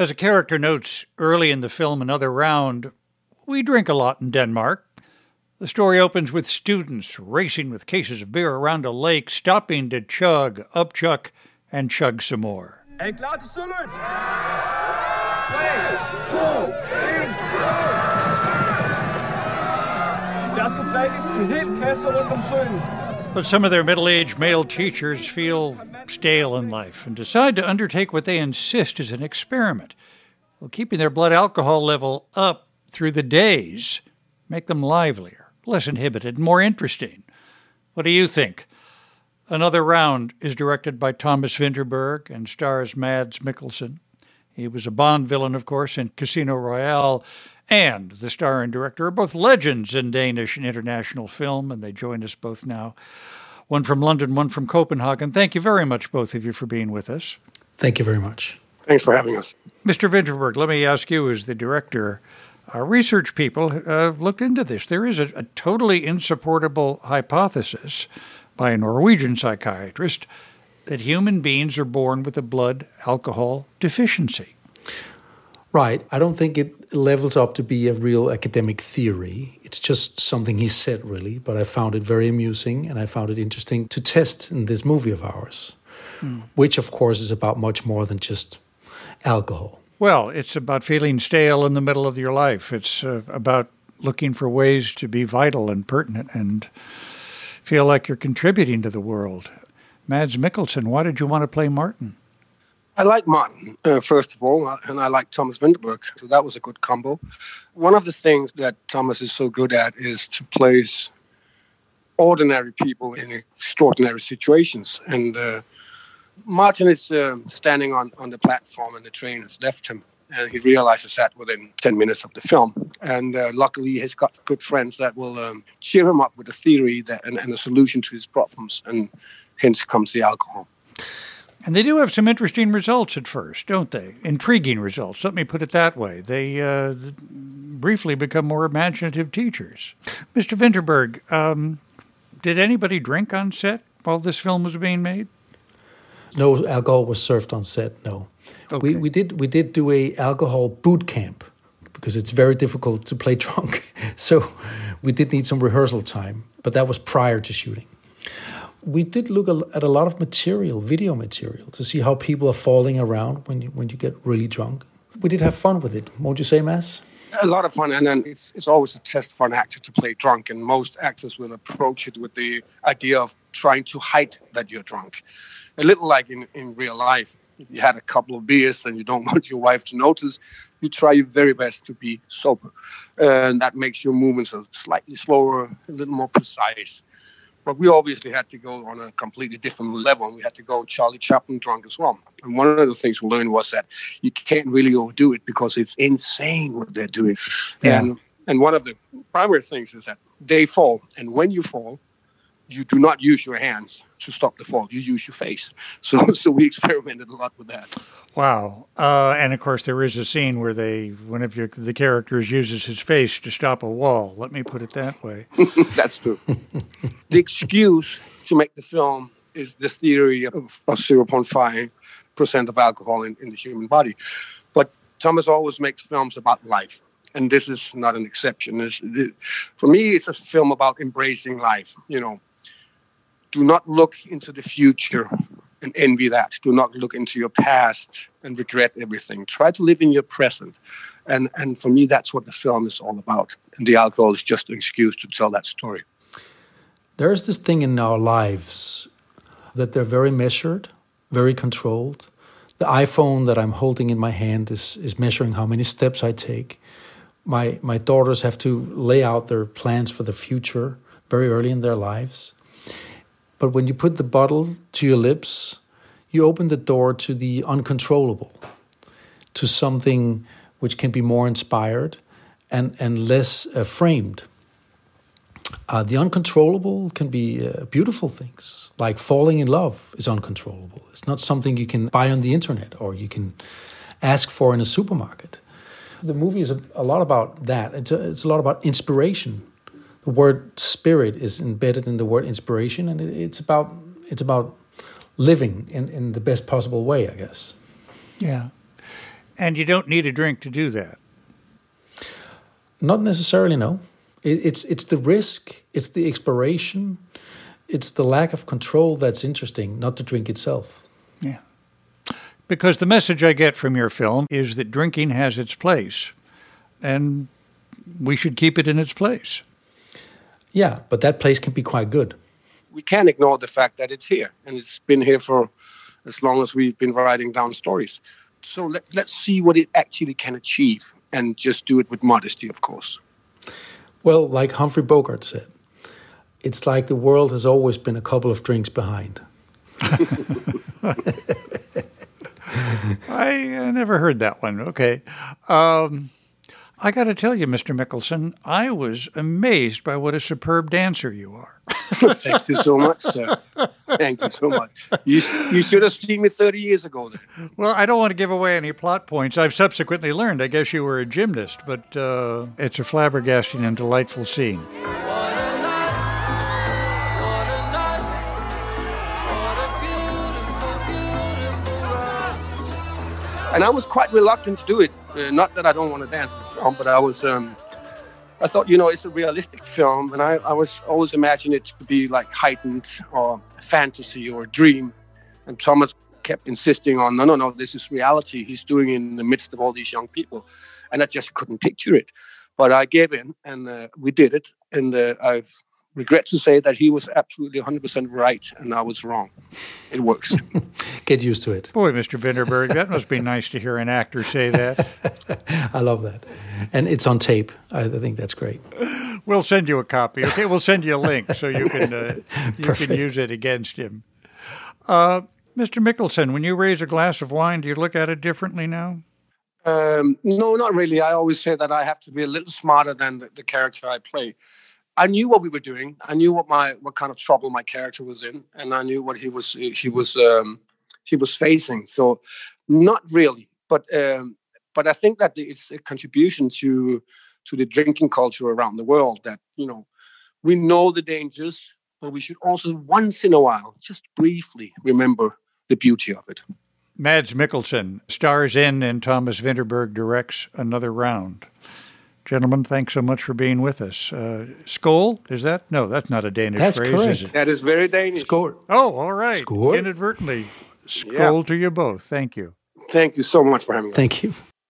As a character notes early in the film, Another Round, we drink a lot in Denmark. The story opens with students racing with cases of beer around a lake, stopping to chug, upchuck, and chug some more. Er I klar til søløb? 3, 2, 1, Der skal drikkes en hel kasse rundt om søen. But some of their middle-aged male teachers feel stale in life and decide to undertake what they insist is an experiment. Well, keeping their blood alcohol level up through the days make them livelier, less inhibited, and more interesting. What do you think? Another Round is directed by Thomas Vinterberg and stars Mads Mikkelsen. He was a Bond villain, of course, in Casino Royale, and the star and director are both legends in Danish and international film, and they join us both now. One from London, one from Copenhagen. Thank you very much, both of you, for being with us. Thank you very much. Thanks for having us. Mr. Vinterberg, let me ask you, as the director, research people looked into this. There is a totally insupportable hypothesis by a Norwegian psychiatrist that human beings are born with a blood alcohol deficiency. Right. I don't think it levels up to be a real academic theory. It's just something he said, really. But I found it very amusing, and I found it interesting to test in this movie of ours, which, of course, is about much more than just alcohol. Well, it's about feeling stale in the middle of your life. It's about looking for ways to be vital and pertinent and feel like you're contributing to the world. Mads Mikkelsen, why did you want to play Martin? I like Martin, first of all, and I like Thomas Vinterberg, so that was a good combo. One of the things that Thomas is so good at is to place ordinary people in extraordinary situations. And Martin is standing on the platform, and the train has left him, and he realizes that within 10 minutes of the film. And luckily, he's got good friends that will cheer him up with a theory and a solution to his problems, and hence comes the alcohol. And they do have some interesting results at first, don't they? Intriguing results. Let me put it that way. They briefly become more imaginative teachers. Mr. Vinterberg, did anybody drink on set while this film was being made? No alcohol was served on set, no. Okay. We did do a alcohol boot camp because it's very difficult to play drunk. So we did need some rehearsal time, but that was prior to shooting. We did look at a lot of material, video material, to see how people are falling around when you get really drunk. We did have fun with it, won't you say, Mads? A lot of fun, and then it's always a test for an actor to play drunk, and most actors will approach it with the idea of trying to hide that you're drunk. A little like in real life. If you had a couple of beers and you don't want your wife to notice, you try your very best to be sober. And that makes your movements slightly slower, a little more precise. But we obviously had to go on a completely different level, and we had to go Charlie Chaplin drunk as well. And one of the things we learned was that you can't really overdo it because it's insane what they're doing. Yeah. And one of the primary things is that they fall, and when you fall, you do not use your hands to stop the fall. You use your face. So we experimented a lot with that. Wow. And, of course, there is a scene where one of the characters uses his face to stop a wall. Let me put it that way. That's true. The excuse to make the film is this theory of 0.5% of alcohol in the human body. But Thomas always makes films about life. And this is not an exception. For me, it's a film about embracing life. Do not look into the future and envy that. Do not look into your past and regret everything. Try to live in your present. And for me, that's what the film is all about. And the alcohol is just an excuse to tell that story. There's this thing in our lives that they're very measured, very controlled. The iPhone that I'm holding in my hand is measuring how many steps I take. My daughters have to lay out their plans for the future very early in their lives. But when you put the bottle to your lips, you open the door to the uncontrollable, to something which can be more inspired and less framed. The uncontrollable can be beautiful things, like falling in love is uncontrollable. It's not something you can buy on the internet or you can ask for in a supermarket. The movie is a lot about that. It's a lot about inspiration. The word spirit is embedded in the word inspiration, and it's about living in the best possible way, I guess. Yeah. And you don't need a drink to do that. Not necessarily, no. It's the risk, it's the exploration, it's the lack of control that's interesting, not the drink itself. Yeah. Because the message I get from your film is that drinking has its place, and we should keep it in its place. Yeah, but that place can be quite good. We can't ignore the fact that it's here, and it's been here for as long as we've been writing down stories. So let's see what it actually can achieve, and just do it with modesty, of course. Well, like Humphrey Bogart said, it's like the world has always been a couple of drinks behind. I never heard that one. Okay. I got to tell you, Mr. Mikkelsen, I was amazed by what a superb dancer you are. Thank you so much, sir. Thank you so much. You should have seen me 30 years ago then. Well, I don't want to give away any plot points. I've subsequently learned, I guess you were a gymnast, but it's a flabbergasting and delightful scene. And I was quite reluctant to do it. Not that I don't want to dance in the film, but I thought, it's a realistic film, and I was always imagining it to be like heightened or fantasy or a dream. And Thomas kept insisting on, no, this is reality. He's doing it in the midst of all these young people. And I just couldn't picture it. But I gave in, and we did it. And I regret to say that he was absolutely 100% right, and I was wrong. It works. Get used to it. Boy, Mr. Vinterberg, that must be nice to hear an actor say that. I love that. And it's on tape. I think that's great. We'll send you a copy. Okay, we'll send you a link so you can use it against him. Mr. Mikkelsen, when you raise a glass of wine, do you look at it differently now? No, not really. I always say that I have to be a little smarter than the character I play. I knew what we were doing. I knew what kind of trouble my character was in, and I knew what he was facing. So, not really, but I think that it's a contribution to the drinking culture around the world. That we know the dangers, but we should also once in a while, just briefly, remember the beauty of it. Mads Mikkelsen stars in, and Thomas Vinterberg directs Another Round. Gentlemen, thanks so much for being with us. Skål, is that? No, that's not a Danish phrase, correct. is it? That is very Danish. Skål. Oh, all right. Skål. Inadvertently. Skål to you both. Thank you. Thank you so much for having me. Thank you.